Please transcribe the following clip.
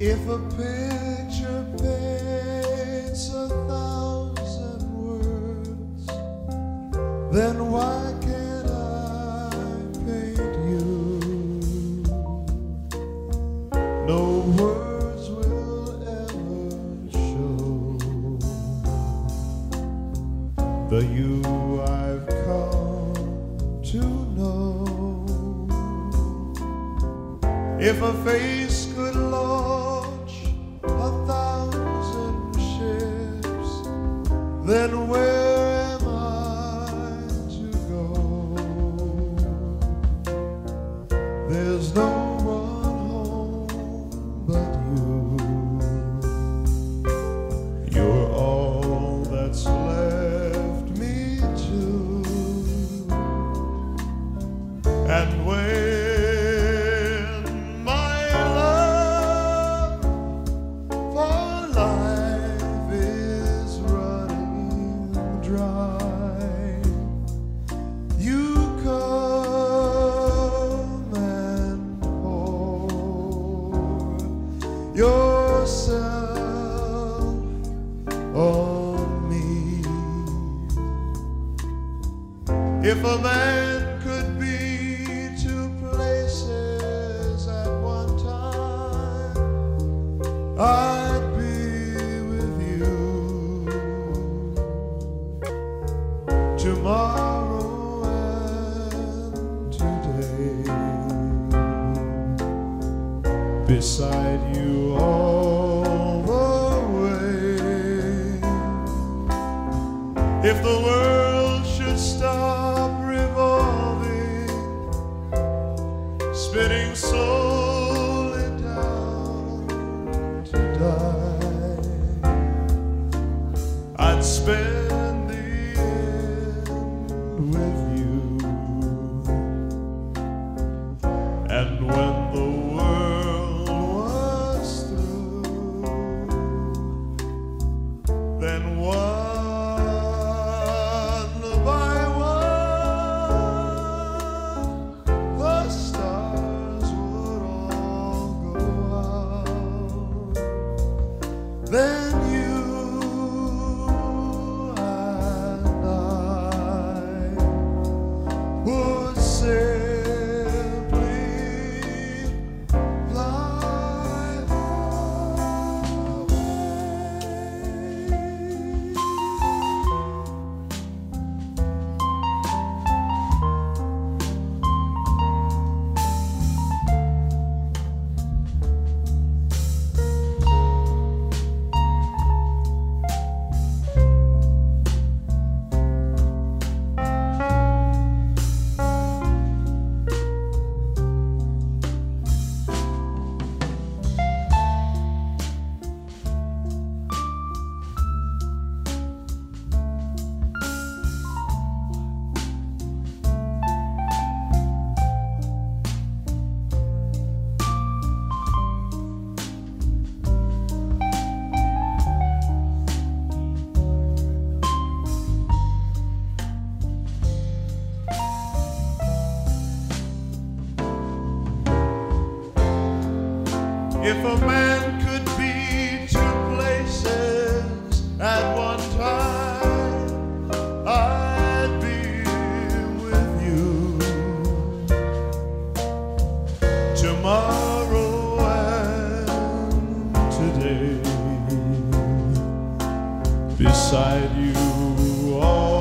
If a picture paints 1,000 words, then why can't I paint you? No words will ever show the you I've come to know. If a face could launch 1,000 ships, then where am I to go? There's no one home but you. You're all that's left me to. And when yourself on me. If a man could be 2 places at one time, I'd be with you. Tomorrow and today, beside you all the way. If the world should stop revolving, spinning slowly down to die, I'd spend the end with you. And when the then one by one, the stars would all go out. Then you and I would simply fly away. If a man could be 2 places at one time, I'd be with you. Tomorrow and today, beside you all